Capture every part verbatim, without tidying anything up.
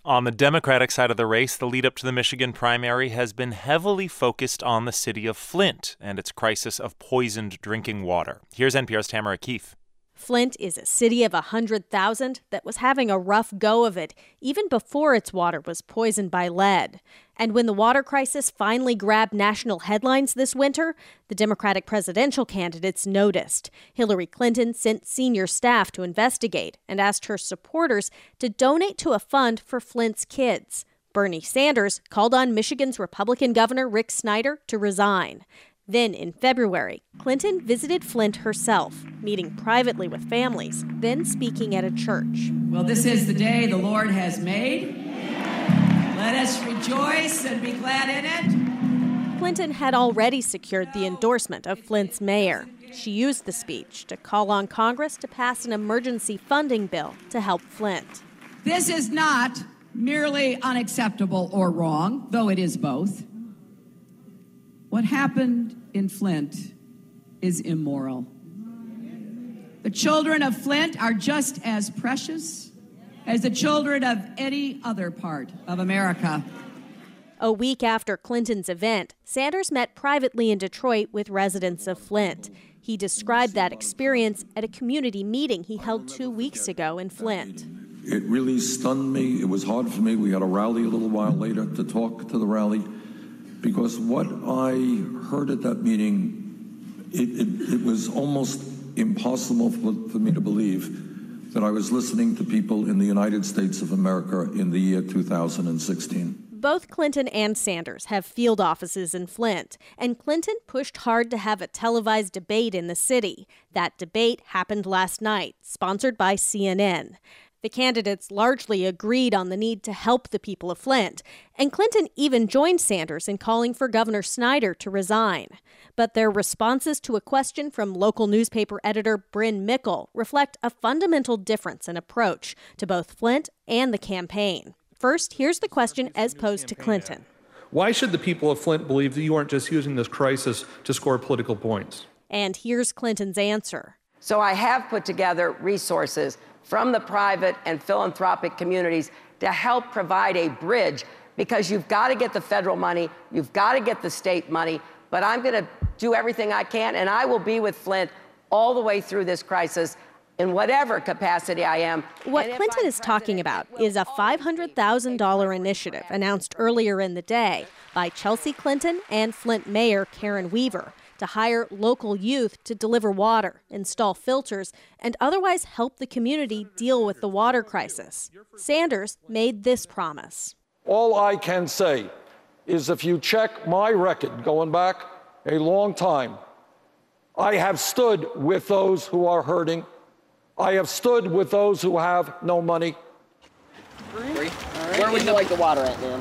On the Democratic side of the race, the lead up to the Michigan primary has been heavily focused on the city of Flint and its crisis of poisoned drinking water. Here's N P R's Tamara Keefe. Flint is a city of one hundred thousand that was having a rough go of it, even before its water was poisoned by lead. And when the water crisis finally grabbed national headlines this winter, the Democratic presidential candidates noticed. Hillary Clinton sent senior staff to investigate and asked her supporters to donate to a fund for Flint's kids. Bernie Sanders called on Michigan's Republican Governor Rick Snyder to resign. Then, in February, Clinton visited Flint herself, meeting privately with families, then speaking at a church. Well, this is the day the Lord has made. Let us rejoice and be glad in it. Clinton had already secured the endorsement of Flint's mayor. She used the speech to call on Congress to pass an emergency funding bill to help Flint. This is not merely unacceptable or wrong, though it is both. What happened in Flint is immoral. The children of Flint are just as precious as the children of any other part of America. A week after Clinton's event, Sanders met privately in Detroit with residents of Flint. He described that experience at a community meeting he held two weeks ago in Flint. It really stunned me. It was hard for me. We had a rally a little while later to talk to the rally. Because what I heard at that meeting, it, it, it was almost impossible for, for me to believe that I was listening to people in the United States of America in the year two thousand sixteen. Both Clinton and Sanders have field offices in Flint, and Clinton pushed hard to have a televised debate in the city. That debate happened last night, sponsored by C N N. The candidates largely agreed on the need to help the people of Flint, and Clinton even joined Sanders in calling for Governor Snyder to resign. But their responses to a question from local newspaper editor Bryn Mickle reflect a fundamental difference in approach to both Flint and the campaign. First, here's the question as posed to Clinton. Why should the people of Flint believe that you aren't just using this crisis to score political points? And here's Clinton's answer. So I have put together resources from the private and philanthropic communities to help provide a bridge, because you've got to get the federal money, you've got to get the state money, but I'm going to do everything I can, and I will be with Flint all the way through this crisis in whatever capacity I am. What Clinton is talking about is a five hundred thousand dollars initiative announced earlier in the day by Chelsea Clinton and Flint Mayor Karen Weaver to hire local youth to deliver water, install filters, and otherwise help the community deal with the water crisis. Sanders made this promise. All I can say is if you check my record going back a long time, I have stood with those who are hurting. I have stood with those who have no money. Three. Where would you like the water at, ma'am?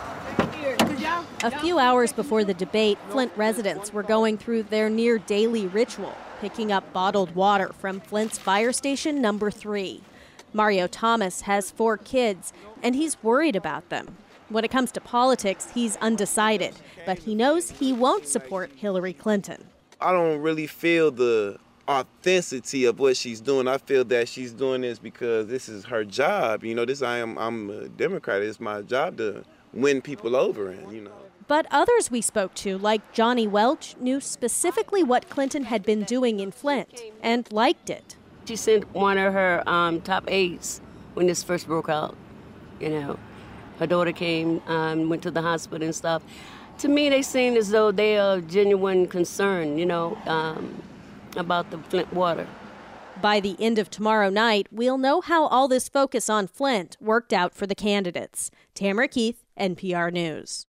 A few hours before the debate, Flint residents were going through their near daily ritual, picking up bottled water from Flint's fire station number three. Mario Thomas has four kids, and he's worried about them. When it comes to politics, he's undecided, but he knows he won't support Hillary Clinton. I don't really feel the authenticity of what she's doing. I feel that she's doing this because this is her job. You know, this I am I'm a Democrat. It's my job to win people over, and you know. But others we spoke to, like Johnny Welch, knew specifically what Clinton had been doing in Flint and liked it. She sent one of her um, top aides when this first broke out. You know, her daughter came, um, went to the hospital and stuff. To me, they seem as though they are genuine concern, you know, um, about the Flint water. By the end of tomorrow night, we'll know how all this focus on Flint worked out for the candidates. Tamara Keefe, N P R News.